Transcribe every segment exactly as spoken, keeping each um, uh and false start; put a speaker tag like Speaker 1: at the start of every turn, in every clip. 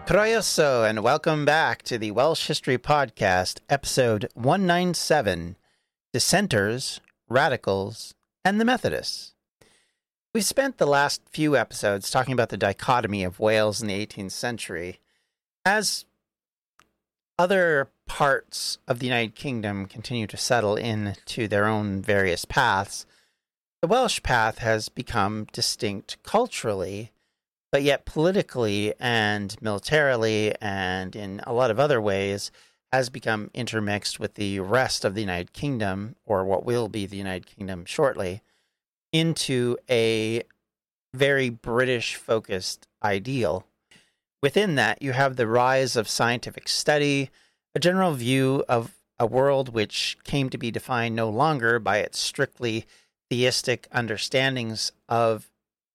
Speaker 1: Croeso, and welcome back to the Welsh History Podcast, episode one ninety-seven, Dissenters, Radicals, and the Methodists. We've spent the last few episodes talking about the dichotomy of Wales in the eighteenth century. As other parts of the United Kingdom continue to settle into their own various paths, the Welsh path has become distinct culturally, but yet politically and militarily and in a lot of other ways has become intermixed with the rest of the United Kingdom, or what will be the United Kingdom shortly, into a very British-focused ideal. Within that, you have the rise of scientific study, a general view of a world which came to be defined no longer by its strictly theistic understandings of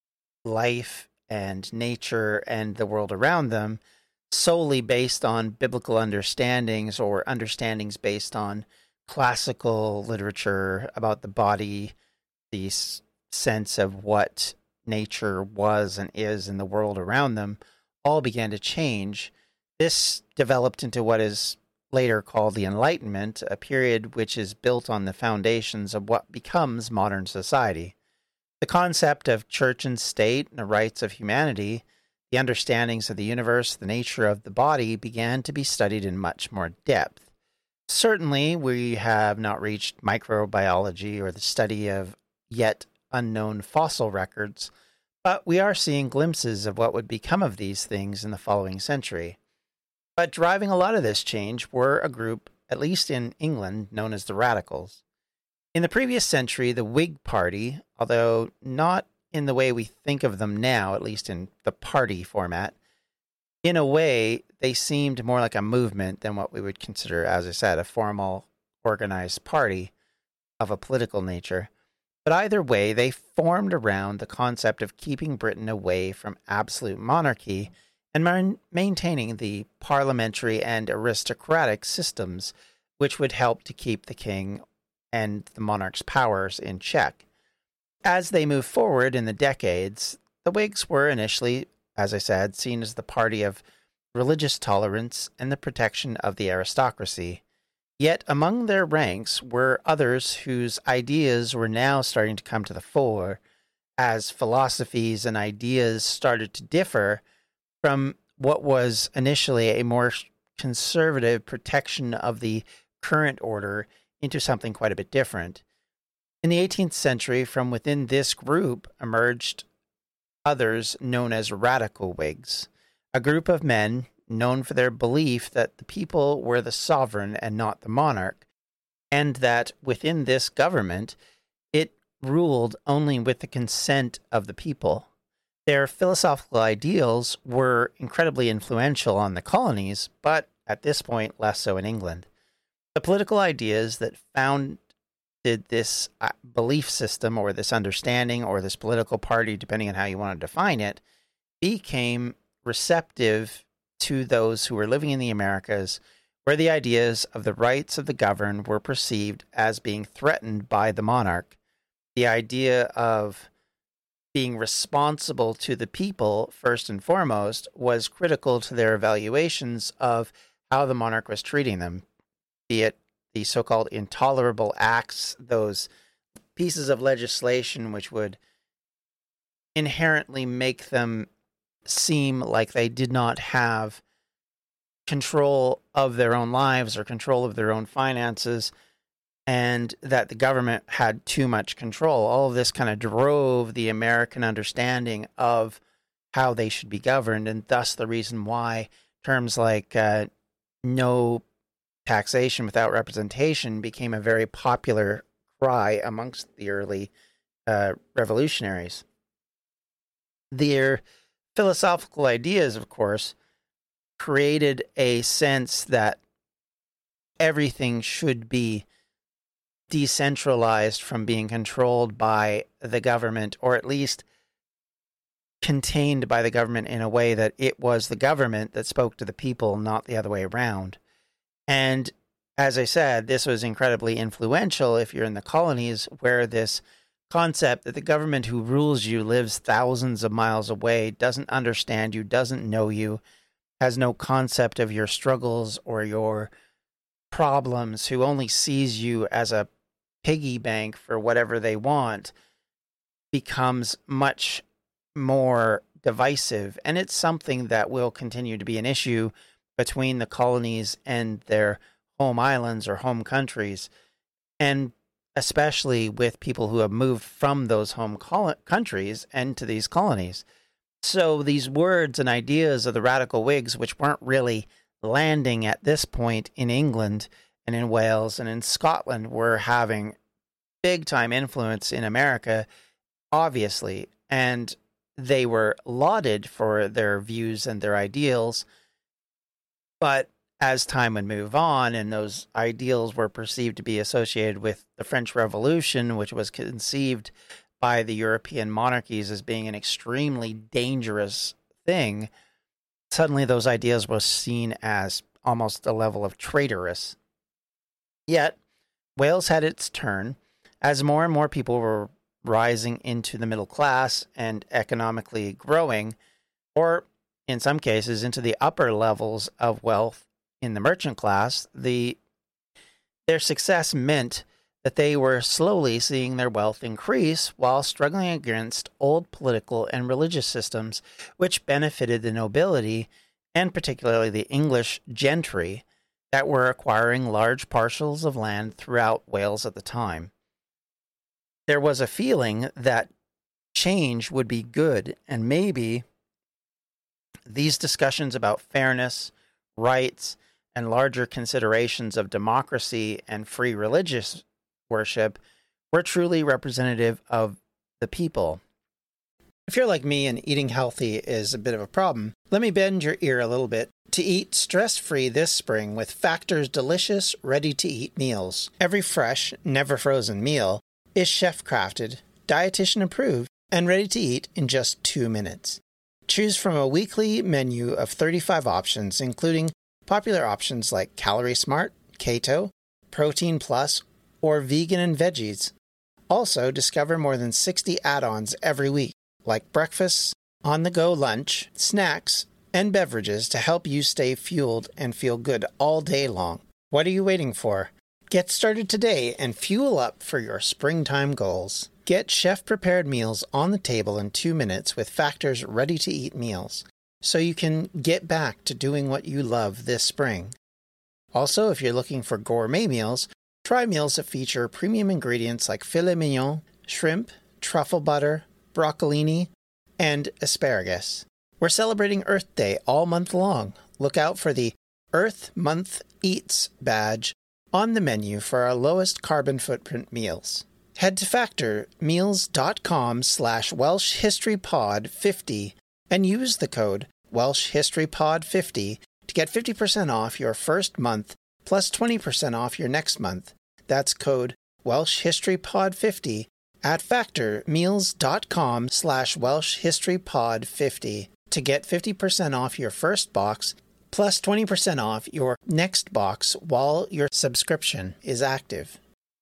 Speaker 1: life and nature and the world around them, solely based on biblical understandings or understandings based on classical literature about the body, the s- sense of what nature was and is in the world around them, all began to change. This developed into what is later called the Enlightenment, a period which is built on the foundations of what becomes modern society. The concept of church and state and the rights of humanity, the understandings of the universe, the nature of the body began to be studied in much more depth. Certainly, we have not reached microbiology or the study of yet unknown fossil records, but we are seeing glimpses of what would become of these things in the following century. But driving a lot of this change were a group, at least in England, known as the Radicals. In the previous century, the Whig Party, although not in the way we think of them now, at least in the party format, in a way, they seemed more like a movement than what we would consider, as I said, a formal, organized party of a political nature. But either way, they formed around the concept of keeping Britain away from absolute monarchy and man- maintaining the parliamentary and aristocratic systems which would help to keep the king and the monarch's powers in check. As they moved forward in the decades, the Whigs were initially, as I said, seen as the party of religious tolerance and the protection of the aristocracy. Yet among their ranks were others whose ideas were now starting to come to the fore, as philosophies and ideas started to differ from what was initially a more conservative protection of the current order into something quite a bit different. In the eighteenth century, from within this group emerged others known as radical Whigs, a group of men known for their belief that the people were the sovereign and not the monarch, and that within this government it ruled only with the consent of the people. Their philosophical ideals were incredibly influential on the colonies, but at this point less so in England. The political ideas that founded this belief system or this understanding or this political party, depending on how you want to define it, became receptive to those who were living in the Americas, where the ideas of the rights of the governed were perceived as being threatened by the monarch. The idea of being responsible to the people, first and foremost, was critical to their evaluations of how the monarch was treating them, be it the so-called intolerable acts, those pieces of legislation which would inherently make them seem like they did not have control of their own lives or control of their own finances, and that the government had too much control. All of this kind of drove the American understanding of how they should be governed, and thus the reason why terms like uh, no taxation without representation became a very popular cry amongst the early uh, revolutionaries. Their philosophical ideas, of course, created a sense that everything should be decentralized from being controlled by the government, or at least contained by the government in a way that it was the government that spoke to the people, not the other way around. And as I said, this was incredibly influential if you're in the colonies, where this concept that the government who rules you lives thousands of miles away, doesn't understand you, doesn't know you, has no concept of your struggles or your problems, who only sees you as a piggy bank for whatever they want, becomes much more divisive. And it's something that will continue to be an issue between the colonies and their home islands or home countries, and especially with people who have moved from those home col- countries and to these colonies. So these words and ideas of the radical Whigs, which weren't really landing at this point in England and in Wales and in Scotland, were having big time influence in America, obviously, and they were lauded for their views and their ideals. But as time would move on and those ideals were perceived to be associated with the French Revolution, which was conceived by the European monarchies as being an extremely dangerous thing, suddenly those ideas were seen as almost a level of traitorous. Yet, Wales had its turn as more and more people were rising into the middle class and economically growing, or in some cases into the upper levels of wealth in the merchant class. The their success meant that they were slowly seeing their wealth increase while struggling against old political and religious systems which benefited the nobility, and particularly the English gentry, that were acquiring large parcels of land throughout Wales at the time. There was a feeling that change would be good, and maybe these discussions about fairness, rights, and larger considerations of democracy and free religious worship were truly representative of the people. If you're like me and eating healthy is a bit of a problem, let me bend your ear a little bit to eat stress-free this spring with Factor's delicious, ready-to-eat meals. Every fresh, never-frozen meal is chef-crafted, dietitian-approved, and ready to eat in just two minutes. Choose from a weekly menu of thirty-five options, including popular options like Calorie Smart, Keto, Protein Plus, or Vegan and Veggies. Also, discover more than sixty add-ons every week, like breakfasts, on-the-go lunch, snacks, and beverages to help you stay fueled and feel good all day long. What are you waiting for? Get started today and fuel up for your springtime goals. Get chef-prepared meals on the table in two minutes with Factor's ready-to-eat meals, so you can get back to doing what you love this spring. Also, if you're looking for gourmet meals, try meals that feature premium ingredients like filet mignon, shrimp, truffle butter, broccolini, and asparagus. We're celebrating Earth Day all month long. Look out for the Earth Month Eats badge on the menu for our lowest carbon footprint meals. Head to factormeals.com slash Welsh History Pod fifty and use the code Welsh History Pod fifty to get fifty percent off your first month plus twenty percent off your next month. That's code Welsh History Pod fifty at factormeals.com slash Welsh History Pod fifty to get fifty percent off your first box plus twenty percent off your next box while your subscription is active.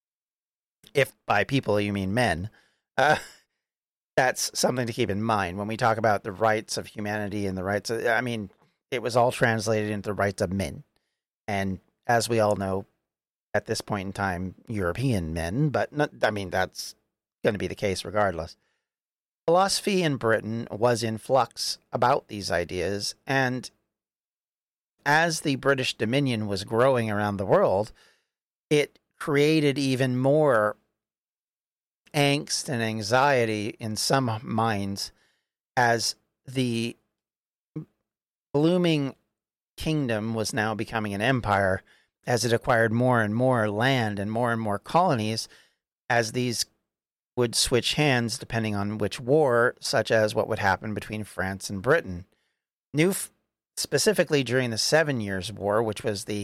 Speaker 1: If by people you mean men, uh, that's something to keep in mind when we talk about the rights of humanity and the rights of, I mean, it was all translated into the rights of men. And as we all know, at this point in time, European men, but not, I mean, that's going to be the case regardless. Philosophy in Britain was in flux about these ideas, and as the British Dominion was growing around the world, it created even more angst and anxiety in some minds as the blooming kingdom was now becoming an empire, as it acquired more and more land and more and more colonies, as these would switch hands depending on which war, such as what would happen between France and Britain. New, specifically during the Seven Years' War, which was the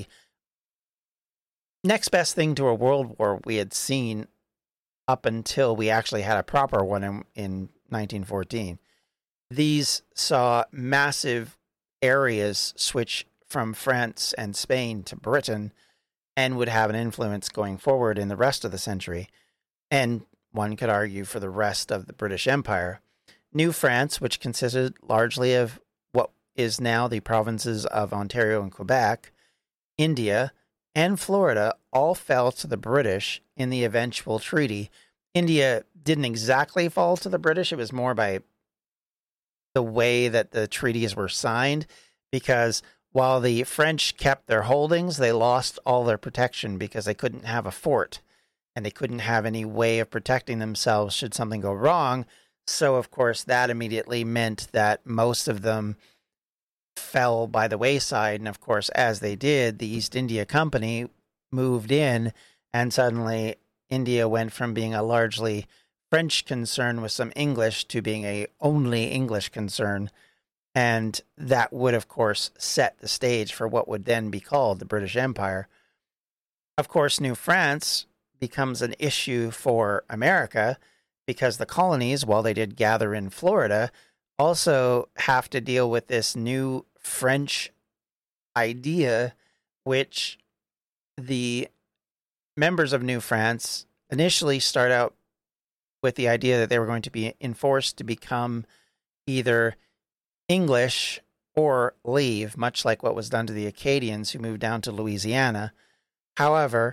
Speaker 1: next best thing to a world war we had seen up until we actually had a proper one in, in nineteen fourteen. These saw massive areas switch from France and Spain to Britain and would have an influence going forward in the rest of the century, and one could argue for the rest of the British Empire. New France, which consisted largely of what is now the provinces of Ontario and Quebec, India, and Florida all fell to the British in the eventual treaty. India didn't exactly fall to the British. It was more by the way that the treaties were signed, because while the French kept their holdings, they lost all their protection because they couldn't have a fort and they couldn't have any way of protecting themselves should something go wrong. So, of course, that immediately meant that most of them fell by the wayside. And, of course, as they did, the East India Company moved in, and suddenly India went from being a largely French concern with some English to being a only English concern. And that would, of course, set the stage for what would then be called the British Empire. Of course, New France becomes an issue for America because the colonies, while they did gather in Florida, also have to deal with this new French idea, which the members of New France initially start out with the idea that they were going to be enforced to become either English or leave, much like what was done to the Acadians who moved down to Louisiana. However,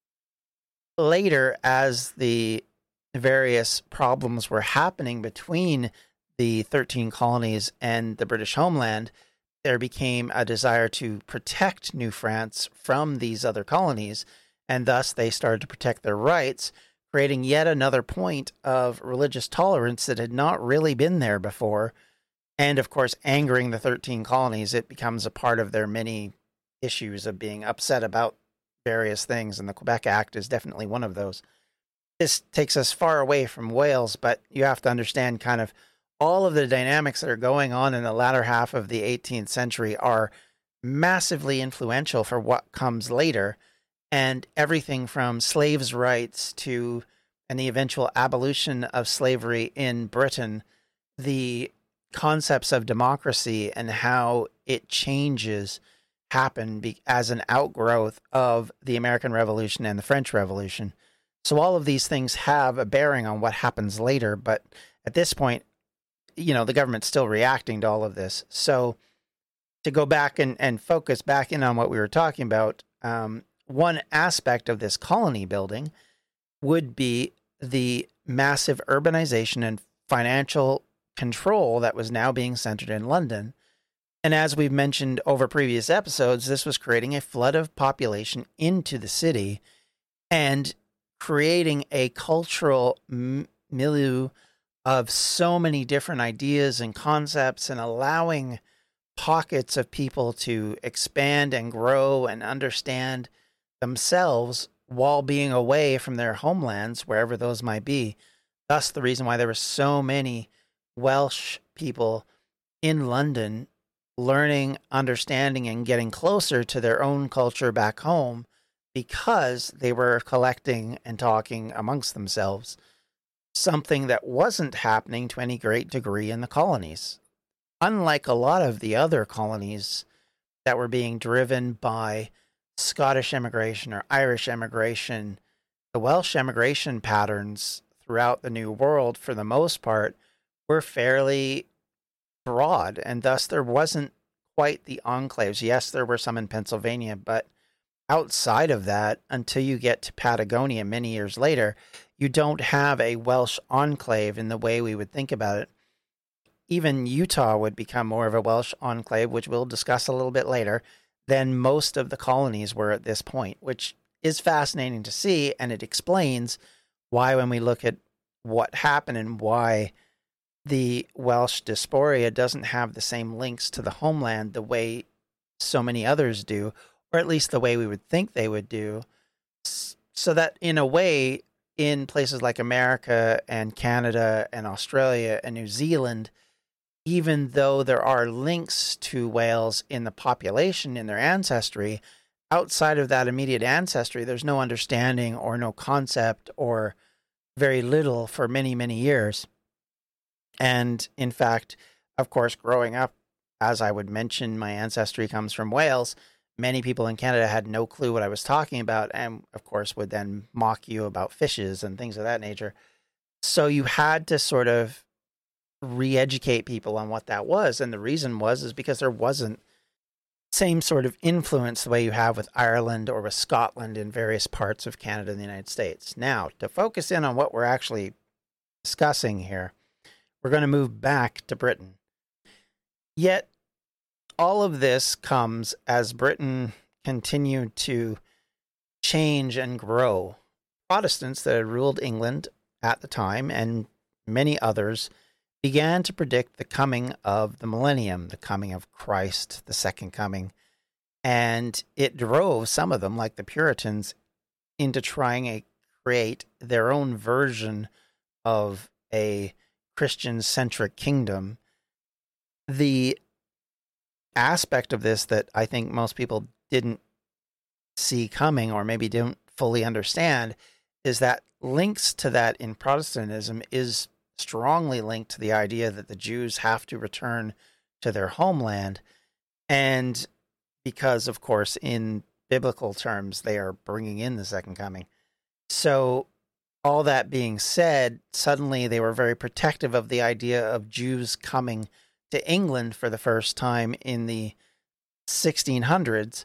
Speaker 1: later, as the various problems were happening between the thirteen colonies and the British homeland, there became a desire to protect New France from these other colonies, and thus they started to protect their rights, creating yet another point of religious tolerance that had not really been there before. And, of course, angering the thirteen colonies, it becomes a part of their many issues of being upset about various things, and the Quebec Act is definitely one of those. This takes us far away from Wales, but you have to understand kind of all of the dynamics that are going on in the latter half of the eighteenth century are massively influential for what comes later, and everything from slaves' rights to and the eventual abolition of slavery in Britain, the concepts of democracy and how it changes happen be- as an outgrowth of the American Revolution and the French Revolution. So all of these things have a bearing on what happens later, but at this point, you know, the government's still reacting to all of this. So to go back and, and focus back in on what we were talking about, um, one aspect of this colony building would be the massive urbanization and financial control that was now being centered in London. And as we've mentioned over previous episodes, this was creating a flood of population into the city and creating a cultural m- milieu of so many different ideas and concepts, and allowing pockets of people to expand and grow and understand themselves while being away from their homelands, wherever those might be. Thus, the reason why there were so many Welsh people in London learning, understanding, and getting closer to their own culture back home, because they were collecting and talking amongst themselves, something that wasn't happening to any great degree in the colonies. Unlike a lot of the other colonies that were being driven by Scottish immigration or Irish immigration, the Welsh immigration patterns throughout the New World, for the most part, were fairly broad, and thus there wasn't quite the enclaves. Yes, there were some in Pennsylvania, but outside of that, until you get to Patagonia many years later, you don't have a Welsh enclave in the way we would think about it. Even Utah would become more of a Welsh enclave, which we'll discuss a little bit later, than most of the colonies were at this point, which is fascinating to see, and it explains why, when we look at what happened and why the Welsh diaspora doesn't have the same links to the homeland the way so many others do, or at least the way we would think they would do. So that, in a way, in places like America and Canada and Australia and New Zealand, even though there are links to Wales in the population, in their ancestry, outside of that immediate ancestry, there's no understanding or no concept, or very little, for many, many years. And in fact, of course, growing up, as I would mention, my ancestry comes from Wales. Many people in Canada had no clue what I was talking about, and of course would then mock you about fishes and things of that nature. So you had to sort of re-educate people on what that was. And the reason was is because there wasn't same sort of influence the way you have with Ireland or with Scotland in various parts of Canada and the United States. Now, to focus in on what we're actually discussing here, we're going to move back to Britain. Yet, all of this comes as Britain continued to change and grow. Protestants that had ruled England at the time, and many others, began to predict the coming of the millennium, the coming of Christ, the second coming. And it drove some of them, like the Puritans, into trying to create their own version of a Christian-centric kingdom. The aspect of this that I think most people didn't see coming, or maybe didn't fully understand, is that links to that in Protestantism is strongly linked to the idea that the Jews have to return to their homeland. And because, of course, in biblical terms, they are bringing in the second coming. So all that being said, suddenly they were very protective of the idea of Jews coming to England for the first time in the sixteen hundreds,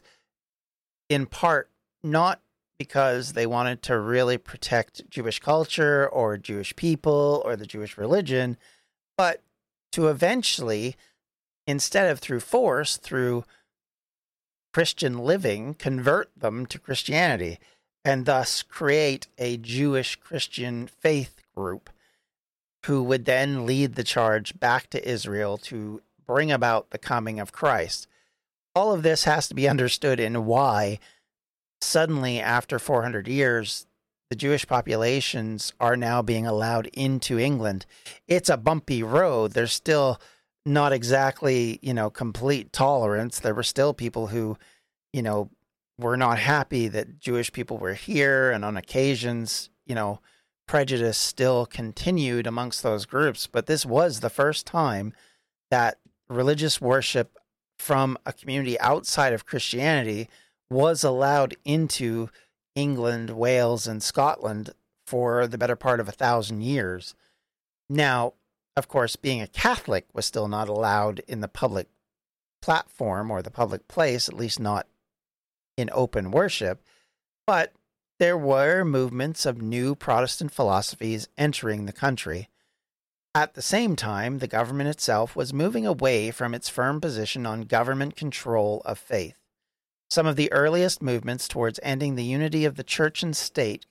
Speaker 1: in part not because they wanted to really protect Jewish culture or Jewish people or the Jewish religion, but to eventually, instead of through force, through Christian living, convert them to Christianity, and thus create a Jewish Christian faith group who would then lead the charge back to Israel to bring about the coming of Christ. All of this has to be understood in why suddenly, after four hundred years, the Jewish populations are now being allowed into England. It's a bumpy road. There's still not exactly, you know, complete tolerance. There were still people who, you know, were not happy that Jewish people were here. And on occasions, you know, prejudice still continued amongst those groups. But this was the first time that religious worship from a community outside of Christianity was allowed into England, Wales, and Scotland for the better part of a thousand years. Now, of course, being a Catholic was still not allowed in the public platform or the public place, at least not in open worship, but there were movements of new Protestant philosophies entering the country. At the same time, the government itself was moving away from its firm position on government control of faith. Some of the earliest movements towards ending the unity of the church and state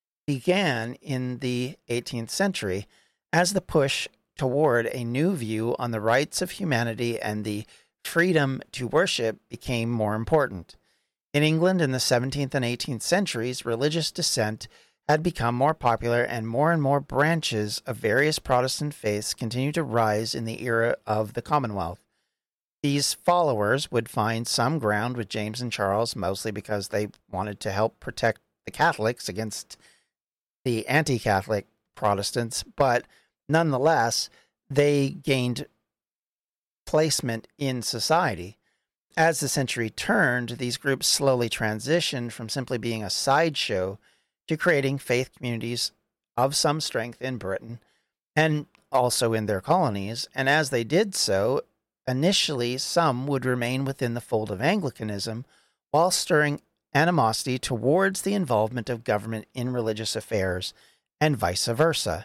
Speaker 1: began in the eighteenth century as the push toward a new view on the rights of humanity and the freedom to worship became more important. In England in the seventeenth and eighteenth centuries, religious dissent had become more popular, and more and more branches of various Protestant faiths continued to rise in the era of the Commonwealth. These followers would find some ground with James and Charles, mostly because they wanted to help protect the Catholics against the anti-Catholic Protestants, but nonetheless, they gained placement in society. As the century turned, these groups slowly transitioned from simply being a sideshow to creating faith communities of some strength in Britain and also in their colonies, and as they did so, initially, some would remain within the fold of Anglicanism while stirring animosity towards the involvement of government in religious affairs, and vice versa.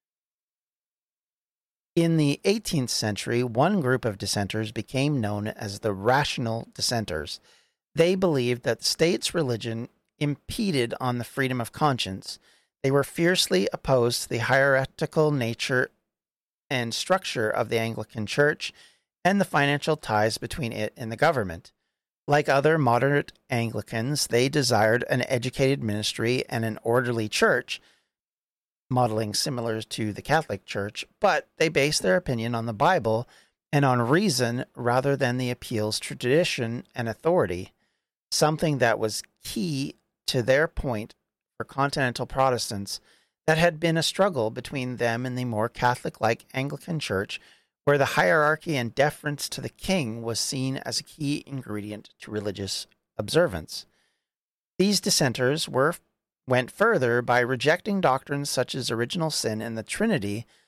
Speaker 1: In the eighteenth century, one group of dissenters became known as the rational dissenters. They believed that the state's religion impeded on the freedom of conscience. They were fiercely opposed to the hierarchical nature and structure of the Anglican Church and the financial ties between it and the government. Like other moderate Anglicans, they desired an educated ministry and an orderly church, modeling similar to the Catholic Church, but they based their opinion on the Bible and on reason rather than the appeals to tradition and authority, something that was key to their point for continental Protestants that had been a struggle between them and the more Catholic-like Anglican Church, where the hierarchy and deference to the king was seen as a key ingredient to religious observance. These dissenters were went further by rejecting doctrines such as original sin and the Trinity,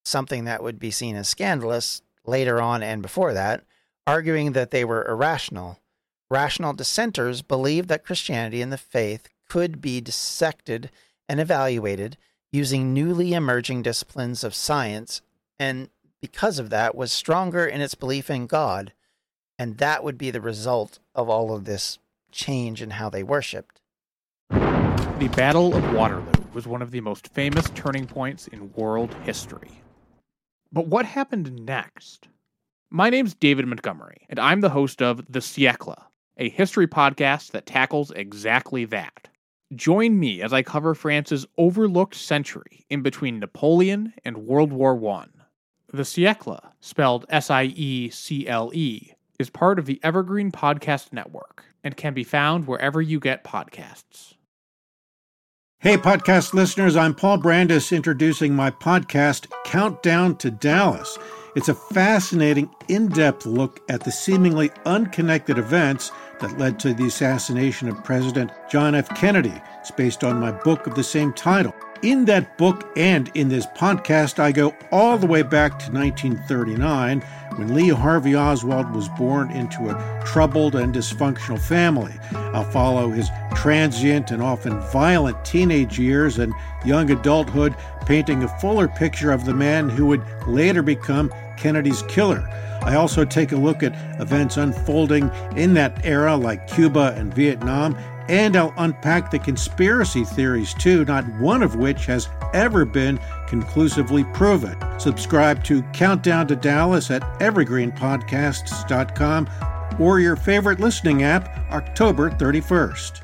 Speaker 1: something that would be seen as scandalous later on and before that, arguing that they were irrational. Rational dissenters believed that Christianity and the faith could be dissected and evaluated using newly emerging disciplines of science, and because of that was stronger in its belief in God, and that would be the result of all of this change in how they worshipped.
Speaker 2: The Battle of Waterloo was one of the most famous turning points in world history. But what happened next? My name's David Montgomery, and I'm the host of The Siècle, a history podcast that tackles exactly that. Join me as I cover France's overlooked century in between Napoleon and World War One. The Siècle, spelled S I E C L E, is part of the Evergreen Podcast Network and can be found wherever you get podcasts.
Speaker 3: Hey, podcast listeners, I'm Paul Brandis introducing my podcast, Countdown to Dallas. It's a fascinating, in-depth look at the seemingly unconnected events that led to the assassination of President John F. Kennedy. It's based on my book of the same title. In that book and in this podcast, I go all the way back to nineteen thirty-nine, when Lee Harvey Oswald was born into a troubled and dysfunctional family. I'll follow his transient and often violent teenage years and young adulthood, painting a fuller picture of the man who would later become Kennedy's killer. I also take a look at events unfolding in that era like Cuba and Vietnam, and I'll unpack the conspiracy theories too, not one of which has ever been conclusively proven. Subscribe to Countdown to Dallas at evergreen podcasts dot com or your favorite listening app, October thirty-first.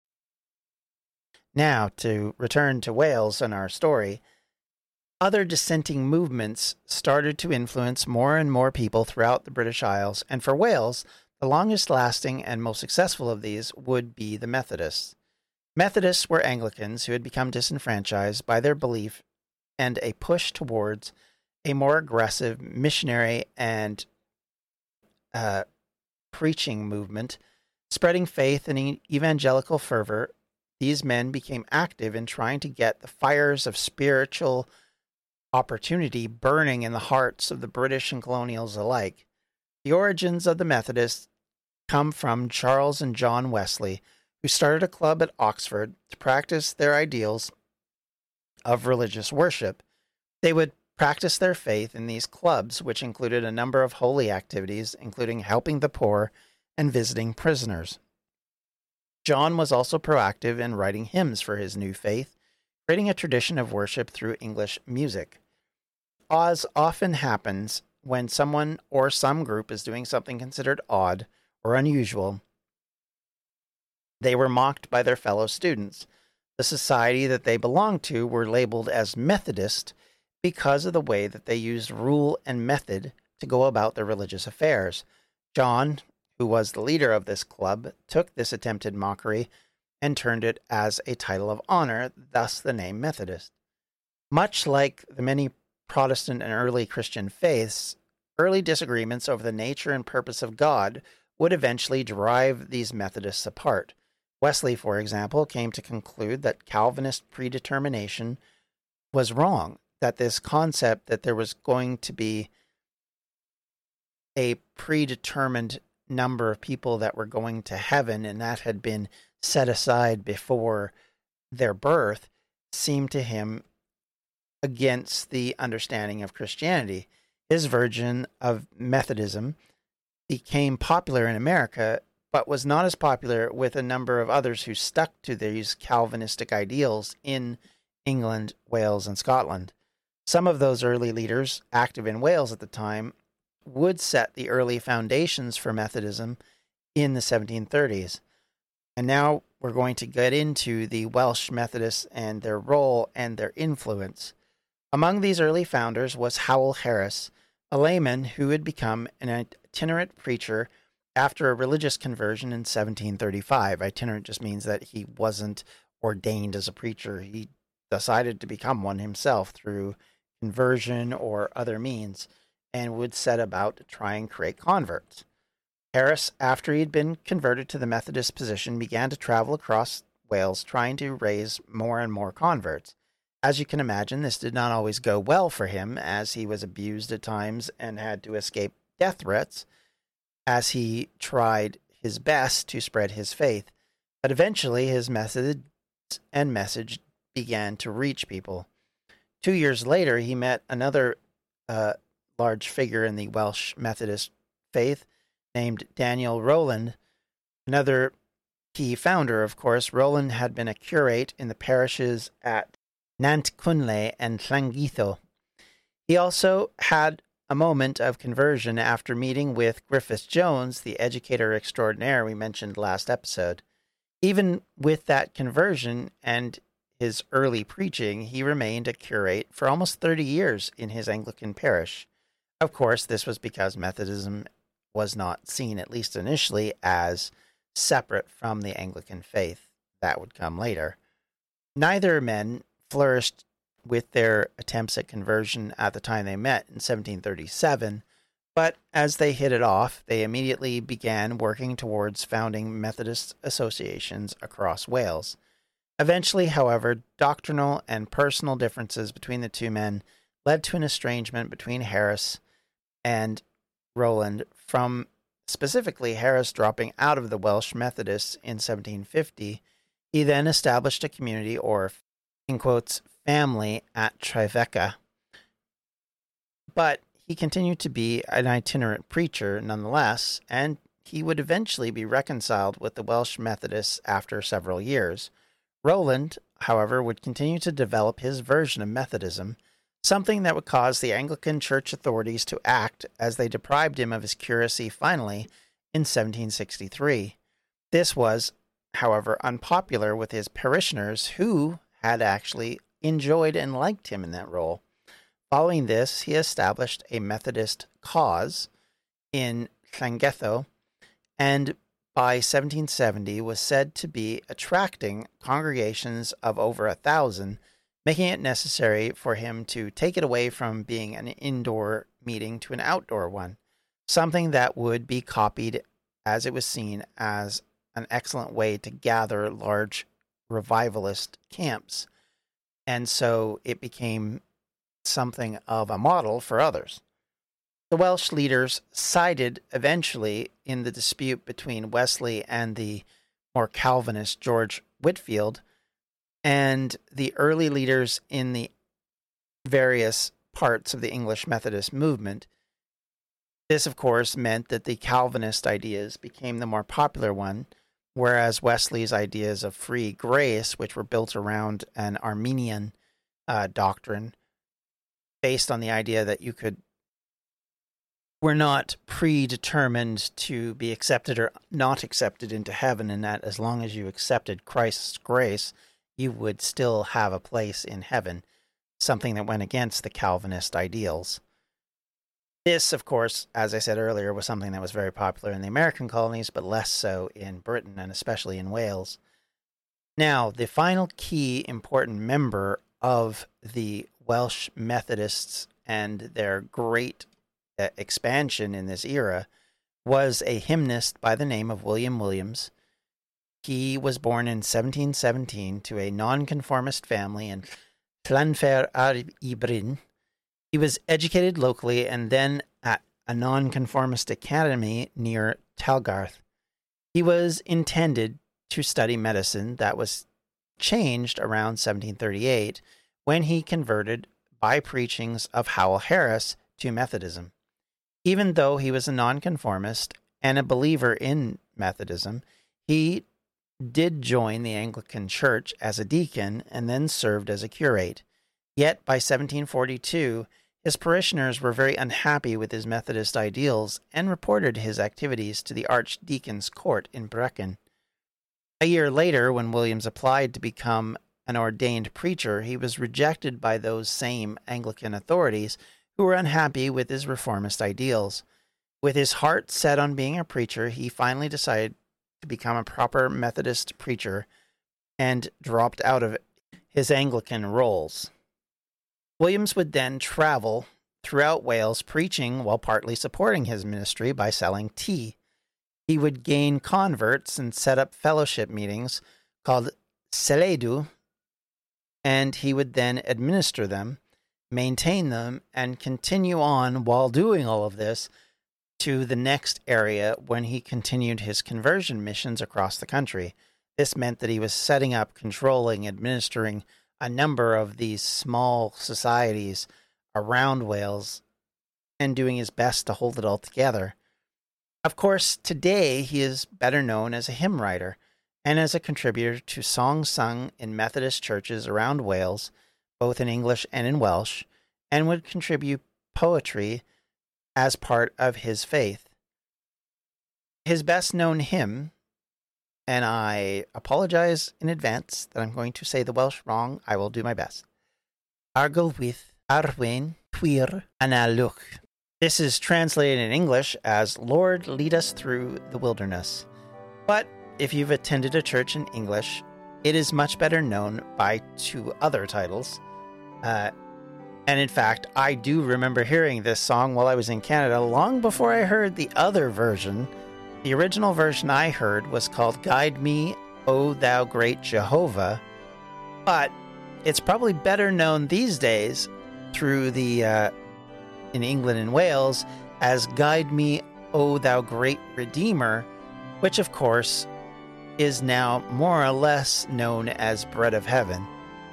Speaker 1: Now, to return to Wales and our story, other dissenting movements started to influence more and more people throughout the British Isles, and for Wales, the longest-lasting and most successful of these would be the Methodists. Methodists were Anglicans who had become disenfranchised by their belief and a push towards a more aggressive missionary and uh, preaching movement, spreading faith and evangelical fervor. These men became active in trying to get the fires of spiritual opportunity burning in the hearts of the British and colonials alike. The origins of the Methodists come from Charles and John Wesley, who started a club at Oxford to practice their ideals of religious worship. They would practice their faith in these clubs, which included a number of holy activities, including helping the poor and visiting prisoners. John was also proactive in writing hymns for his new faith, creating a tradition of worship through English music. As often happens when someone or some group is doing something considered odd or unusual, they were mocked by their fellow students. The society that they belonged to were labeled as Methodist because of the way that they used rule and method to go about their religious affairs. John, who was the leader of this club, took this attempted mockery and turned it as a title of honor, thus the name Methodist. Much like the many Protestant and early Christian faiths, early disagreements over the nature and purpose of God would eventually drive these Methodists apart. Wesley, for example, came to conclude that Calvinist predetermination was wrong, that this concept that there was going to be a predetermined number of people that were going to heaven and that had been set aside before their birth seemed to him against the understanding of Christianity. His version of Methodism became popular in America, but was not as popular with a number of others who stuck to these Calvinistic ideals in England, Wales, and Scotland. Some of those early leaders, active in Wales at the time, would set the early foundations for Methodism in the seventeen thirties. And now we're going to get into the Welsh Methodists and their role and their influence. Among these early founders was Howell Harris, a layman who had become an itinerant preacher after a religious conversion in seventeen thirty-five. Itinerant just means that he wasn't ordained as a preacher. He decided to become one himself through conversion or other means, and would set about to try and create converts. Harris, after he had been converted to the Methodist position, began to travel across Wales trying to raise more and more converts. As you can imagine, this did not always go well for him, as he was abused at times and had to escape death threats as he tried his best to spread his faith. But eventually his methods and message began to reach people. Two years later, he met another uh, large figure in the Welsh Methodist faith named Daniel Rowland, another key founder, of course. Rowland had been a curate in the parishes at Nantcwnle and Llangeitho. He also had a moment of conversion after meeting with Griffith Jones, the educator extraordinaire we mentioned last episode. Even with that conversion and his early preaching, he remained a curate for almost thirty years in his Anglican parish. Of course, this was because Methodism was not seen, at least initially, as separate from the Anglican faith. That would come later. Neither men flourished with their attempts at conversion at the time they met in seventeen thirty-seven, but as they hit it off, they immediately began working towards founding Methodist associations across Wales. Eventually, however, doctrinal and personal differences between the two men led to an estrangement between Harris and Rowland, from specifically Harris dropping out of the Welsh Methodists in seventeen fifty. He then established a community, or in quotes, family at Trevecca. But he continued to be an itinerant preacher nonetheless, and he would eventually be reconciled with the Welsh Methodists after several years. Rowland, however, would continue to develop his version of Methodism, something that would cause the Anglican Church authorities to act, as they deprived him of his curacy finally in seventeen sixty-three. This was, however, unpopular with his parishioners, who had actually enjoyed and liked him in that role. Following this, he established a Methodist cause in Llangeitho, and by seventeen seventy was said to be attracting congregations of over a thousand, making it necessary for him to take it away from being an indoor meeting to an outdoor one, something that would be copied, as it was seen as an excellent way to gather large revivalist camps. And so it became something of a model for others. The Welsh leaders sided eventually in the dispute between Wesley and the more Calvinist George Whitefield, and the early leaders in the various parts of the English Methodist movement. This, of course, meant that the Calvinist ideas became the more popular one, whereas Wesley's ideas of free grace, which were built around an Arminian uh, doctrine, based on the idea that you could were not predetermined to be accepted or not accepted into heaven, and that as long as you accepted Christ's grace, you would still have a place in heaven, something that went against the Calvinist ideals. This, of course, as I said earlier, was something that was very popular in the American colonies, but less so in Britain, and especially in Wales. Now, the final key important member of the Welsh Methodists and their great uh, expansion in this era was a hymnist by the name of William Williams. He was born in seventeen seventeen to a nonconformist family in Llanfair ar Ibrin. He was educated locally and then at a nonconformist academy near Talgarth. He was intended to study medicine. That was changed around seventeen thirty-eight when he converted by preachings of Howell Harris to Methodism. Even though he was a nonconformist and a believer in Methodism, he did join the Anglican Church as a deacon and then served as a curate. Yet by seventeen forty-two, his parishioners were very unhappy with his Methodist ideals and reported his activities to the Archdeacon's Court in Brecon. A year later, when Williams applied to become an ordained preacher, he was rejected by those same Anglican authorities who were unhappy with his reformist ideals. With his heart set on being a preacher, he finally decided to become a proper Methodist preacher and dropped out of his Anglican roles. Williams would then travel throughout Wales preaching while partly supporting his ministry by selling tea. He would gain converts and set up fellowship meetings called Seledu, and he would then administer them, maintain them, and continue on while doing all of this to the next area when he continued his conversion missions across the country. This meant that he was setting up, controlling, administering a number of these small societies around Wales and doing his best to hold it all together. Of course, today he is better known as a hymn writer and as a contributor to songs sung in Methodist churches around Wales, both in English and in Welsh, and would contribute poetry as part of his faith. His best-known hymn, and I apologize in advance that I'm going to say the Welsh wrong, I will do my best. Argylwyth Arwain Twir Analwch. This is translated in English as Lord, lead us through the wilderness. But if you've attended a church in English, it is much better known by two other titles. Uh, and in fact, I do remember hearing this song while I was in Canada long before I heard the other version. The original version I heard was called Guide Me, O Thou Great Jehovah, but it's probably better known these days through the, uh, in England and Wales, as Guide Me, O Thou Great Redeemer, which of course is now more or less known as Bread of Heaven.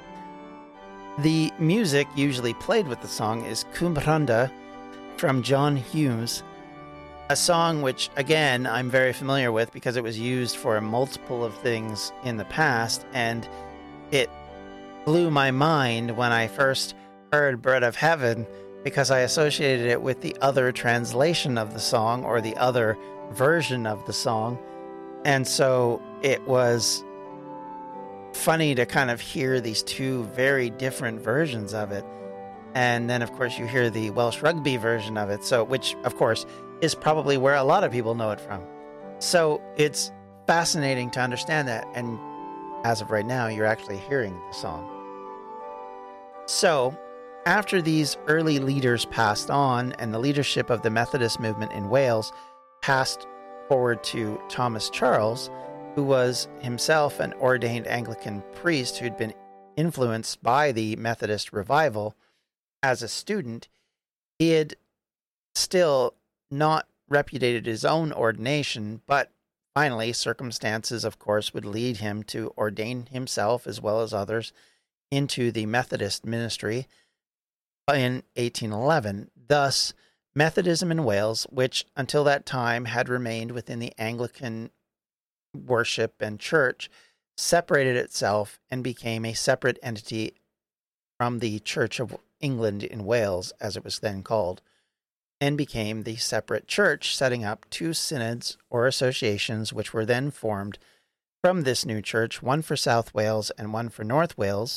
Speaker 1: The music usually played with the song is Cwm Rhondda from John Hughes, a song which, again, I'm very familiar with because it was used for a multiple of things in the past, and it blew my mind when I first heard Bread of Heaven because I associated it with the other translation of the song or the other version of the song. And so it was funny to kind of hear these two very different versions of it. And then, of course, you hear the Welsh Rugby version of it, so which, of course, is probably where a lot of people know it from. So it's fascinating to understand that. And as of right now, you're actually hearing the song. So after these early leaders passed on and the leadership of the Methodist movement in Wales passed forward to Thomas Charles, who was himself an ordained Anglican priest who'd been influenced by the Methodist revival as a student, he had still not repudiated his own ordination, but finally circumstances, of course, would lead him to ordain himself as well as others into the Methodist ministry in eighteen eleven. Thus, Methodism in Wales, which until that time had remained within the Anglican worship and church, separated itself and became a separate entity from the Church of England in Wales, as it was then called, and became the separate church, setting up two synods or associations which were then formed from this new church, one for South Wales and one for North Wales,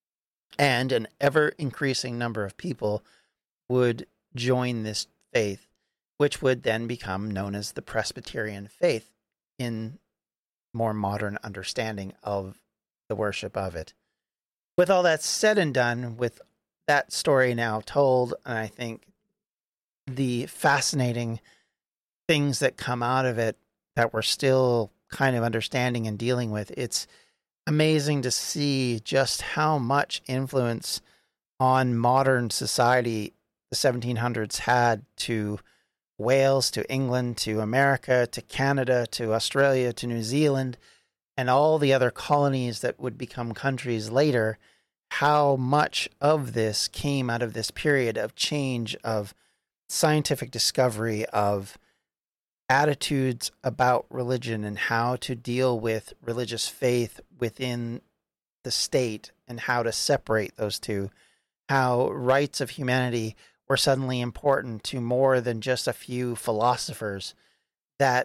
Speaker 1: and an ever-increasing number of people would join this faith, which would then become known as the Presbyterian faith in more modern understanding of the worship of it. With all that said and done, with that story now told, and I think the fascinating things that come out of it that we're still kind of understanding and dealing with, it's amazing to see just how much influence on modern society the seventeen hundreds had to Wales, to England, to America, to Canada, to Australia, to New Zealand, and all the other colonies that would become countries later. How much of this came out of this period of change, of scientific discovery, of attitudes about religion and how to deal with religious faith within the state and how to separate those two, how rights of humanity were suddenly important to more than just a few philosophers that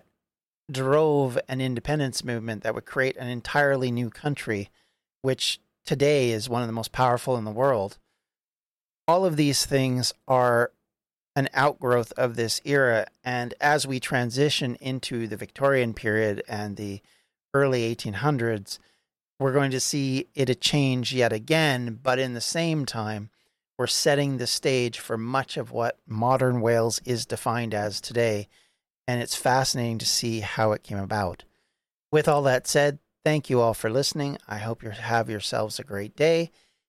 Speaker 1: drove an independence movement that would create an entirely new country, which today is one of the most powerful in the world. All of these things are an outgrowth of this era, and as we transition into the Victorian period and the early eighteen hundreds, we're going to see it a change yet again, but in the same time, we're setting the stage for much of what modern Wales is defined as today, and it's fascinating to see how it came about. With all that said, thank you all for listening. I hope you have yourselves a great day.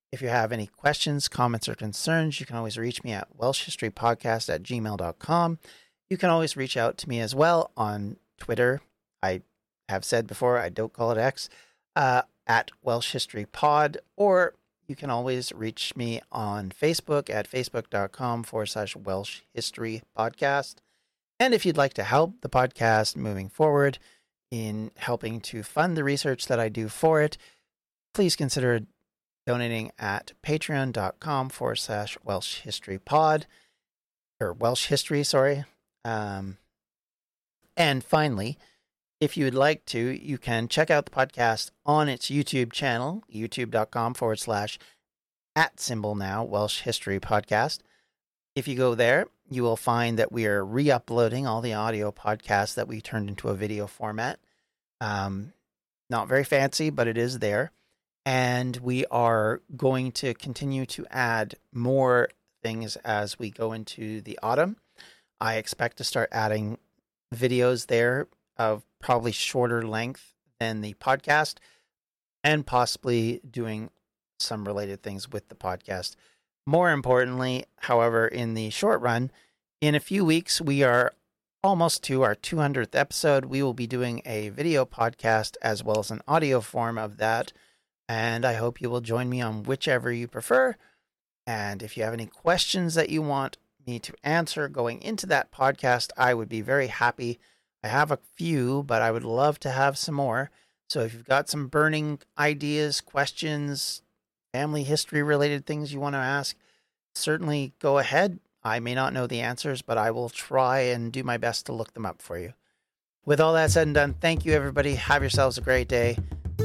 Speaker 1: If you have any questions, comments, or concerns, you can always reach me at welsh history podcast at gmail dot com. You can always reach out to me as well on Twitter. I have said before, I don't call it X, uh, at Welsh History Pod, or you can always reach me on Facebook at facebook.com forward slash Welsh History Podcast. And if you'd like to help the podcast moving forward in helping to fund the research that I do for it, please consider donating at patreon.com forward slash Welsh History Pod, or Welsh History, sorry. Um, and finally, if you would like to, you can check out the podcast on its YouTube channel, youtube.com forward slash at symbol now Welsh History Podcast. If you go there, you will find that we are re-uploading all the audio podcasts that we turned into a video format. Um, not very fancy, but it is there. And we are going to continue to add more things as we go into the autumn. I expect to start adding videos there of probably shorter length than the podcast, and possibly doing some related things with the podcast. More importantly, however, in the short run, in a few weeks, we are almost to our two hundredth episode. We will be doing a video podcast as well as an audio form of that, and I hope you will join me on whichever you prefer. And if you have any questions that you want me to answer going into that podcast, I would be very happy. I have a few, but I would love to have some more. So if you've got some burning ideas, questions, family history related things you want to ask, certainly go ahead. I may not know the answers, but I will try and do my best to look them up for you. With all that said and done, thank you, everybody. Have yourselves a great day.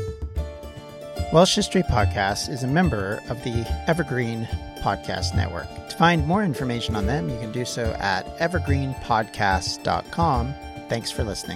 Speaker 1: Welsh History Podcast is a member of the Evergreen Podcast Network. To find more information on them, you can do so at evergreen podcast dot com. Thanks for listening.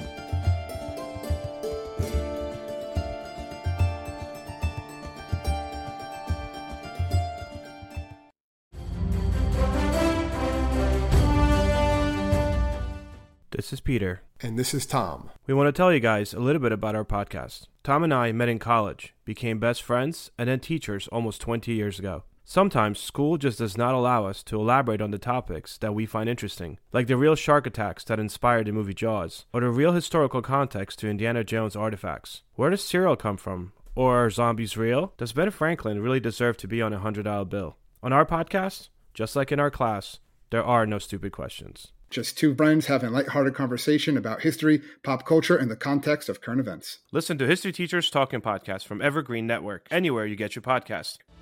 Speaker 4: This is Peter.
Speaker 5: And this is Tom.
Speaker 4: We want to tell you guys a little bit about our podcast. Tom and I met in college, became best friends, and then teachers almost twenty years ago. Sometimes school just does not allow us to elaborate on the topics that we find interesting, like the real shark attacks that inspired the movie Jaws, or the real historical context to Indiana Jones artifacts. Where does cereal come from? Or are zombies real? Does Ben Franklin really deserve to be on a one hundred dollar bill? On our podcast, just like in our class, there are no stupid questions.
Speaker 5: Just two friends having a lighthearted conversation about history, pop culture, and the context of current events.
Speaker 4: Listen to History Teachers Talking Podcast from Evergreen Network, anywhere you get your podcasts.